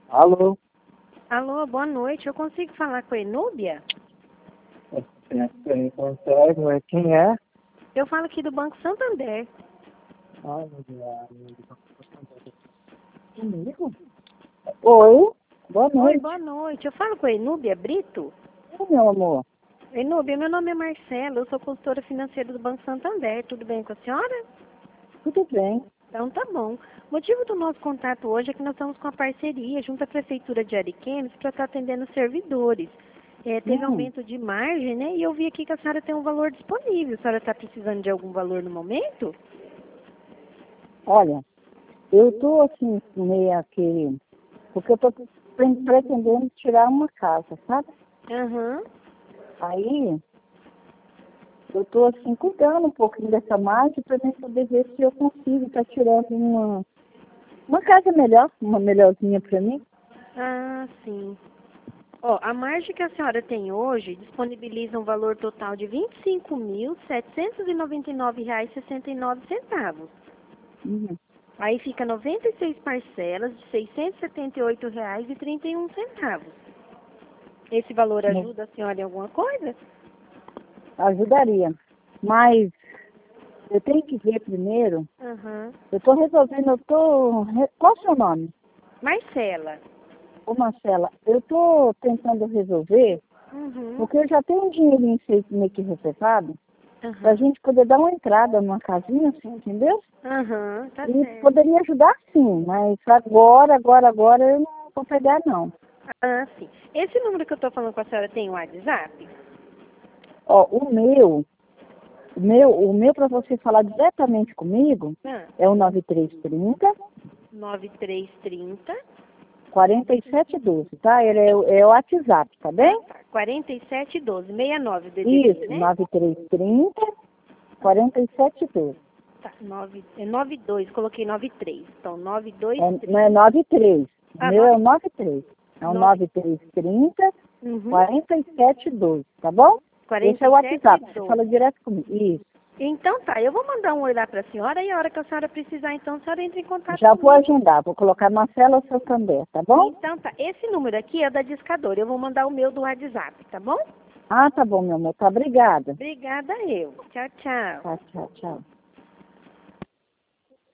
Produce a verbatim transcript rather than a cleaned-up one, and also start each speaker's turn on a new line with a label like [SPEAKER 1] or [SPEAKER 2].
[SPEAKER 1] Alô?
[SPEAKER 2] Alô, boa noite. Eu consigo falar com a Enúbia?
[SPEAKER 1] Você consegue, mas quem é?
[SPEAKER 2] Eu falo aqui do Banco Santander.
[SPEAKER 1] Ai, meu Deus. Comigo? Oi, boa
[SPEAKER 2] Oi,
[SPEAKER 1] noite.
[SPEAKER 2] boa noite. Eu falo com a Enúbia Brito?
[SPEAKER 1] Oi, meu amor.
[SPEAKER 2] Enúbia, meu nome é Marcela, eu sou consultora financeira do Banco Santander. Tudo bem com a senhora?
[SPEAKER 1] Tudo bem?
[SPEAKER 2] Então tá bom. O motivo do nosso contato hoje é que nós estamos com a parceria junto à Prefeitura de Ariquemes para estar atendendo os servidores. É, teve
[SPEAKER 1] Hum,
[SPEAKER 2] aumento de margem, né? E eu vi aqui que a senhora tem um valor disponível. A senhora está precisando de algum valor no momento?
[SPEAKER 1] olha, eu tô assim, meio que... Porque eu tô pre- pretendendo tirar uma casa, sabe?
[SPEAKER 2] Aham.
[SPEAKER 1] Aí, eu tô assim, cuidando um pouquinho dessa margem para mim poder ver se eu consigo estar tirando uma, uma casa melhor, uma melhorzinha para mim.
[SPEAKER 2] Ah, sim. Ó, a margem que a senhora tem hoje disponibiliza um valor total de vinte e cinco mil, setecentos e noventa e nove reais e sessenta e nove centavos.
[SPEAKER 1] Uhum.
[SPEAKER 2] Aí fica noventa e seis parcelas de seiscentos e setenta e oito reais e trinta e um centavos. Esse valor ajuda a senhora em alguma coisa?
[SPEAKER 1] Ajudaria. Mas eu tenho que ver primeiro.
[SPEAKER 2] Aham.
[SPEAKER 1] Eu estou resolvendo, eu tô. re- Qual o seu nome?
[SPEAKER 2] Marcela.
[SPEAKER 1] Ô Marcela, eu estou tentando resolver,
[SPEAKER 2] Uhum.
[SPEAKER 1] porque eu já tenho um dinheirinho feito meio que reservado, para a
[SPEAKER 2] Aham.
[SPEAKER 1] gente poder dar uma entrada numa casinha, assim, entendeu?
[SPEAKER 2] Aham, tá
[SPEAKER 1] E
[SPEAKER 2] certo.
[SPEAKER 1] poderia ajudar sim, mas agora, agora, agora eu não vou pegar não.
[SPEAKER 2] Ah, sim. Esse número que eu tô falando com a senhora tem o WhatsApp?
[SPEAKER 1] Ó, o meu, o meu, o meu para você falar diretamente comigo
[SPEAKER 2] Ah,
[SPEAKER 1] é o nove três trinta,
[SPEAKER 2] nove três trinta.
[SPEAKER 1] quarenta e sete doze, tá? Ele é, o- é o WhatsApp, tá
[SPEAKER 2] Ah,
[SPEAKER 1] bem?
[SPEAKER 2] tá. quarenta e sete doze. sessenta e nove o D D D,
[SPEAKER 1] Isso,
[SPEAKER 2] né?
[SPEAKER 1] nove três trinta, quarenta e sete doze.
[SPEAKER 2] Tá. nove, é nove dois, coloquei nove três. Então, nove dois
[SPEAKER 1] É, não
[SPEAKER 2] trinta.
[SPEAKER 1] é nove três. O
[SPEAKER 2] Ah,
[SPEAKER 1] meu é o
[SPEAKER 2] nove.
[SPEAKER 1] nove três. É o
[SPEAKER 2] nove.
[SPEAKER 1] nove três trinta,
[SPEAKER 2] Uhum.
[SPEAKER 1] quarenta e sete doze, tá bom? Esse
[SPEAKER 2] quarenta
[SPEAKER 1] é o
[SPEAKER 2] e sete
[SPEAKER 1] WhatsApp, você
[SPEAKER 2] doze.
[SPEAKER 1] fala direto comigo. Isso.
[SPEAKER 2] Então tá, eu vou mandar um oi lá pra senhora e a hora que a senhora precisar, então a senhora entra em contato
[SPEAKER 1] Já vou
[SPEAKER 2] comigo.
[SPEAKER 1] agendar, vou colocar Marcela Santander, tá bom?
[SPEAKER 2] Então tá, esse número aqui é da discadora, eu vou mandar o meu do WhatsApp, tá bom?
[SPEAKER 1] Ah, tá bom, meu amor. Tá, obrigada.
[SPEAKER 2] Obrigada eu. Tchau, tchau.
[SPEAKER 1] Tá, tchau, tchau.